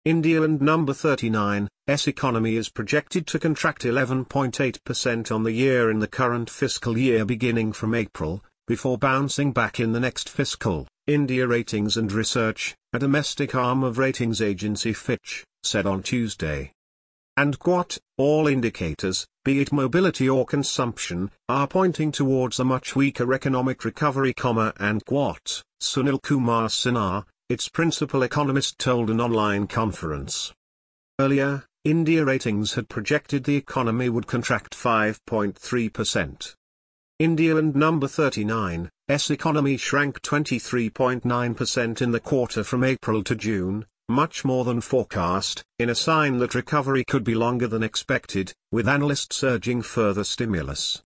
India and number 39, S economy is projected to contract 11.8% on the year in the current fiscal year beginning from April, before bouncing back in the next fiscal. India Ratings and Research, a domestic arm of ratings agency Fitch, said on Tuesday. And quote, all indicators, be it mobility or consumption, are pointing towards a much weaker economic recovery, and quote, Sunil Kumar Sinha, its principal economist told an online conference. Earlier, India Ratings had projected the economy would contract 5.3%. India and number 39, S economy shrank 23.9% in the quarter from April to June, much more than forecast, in a sign that recovery could be longer than expected, with analysts urging further stimulus.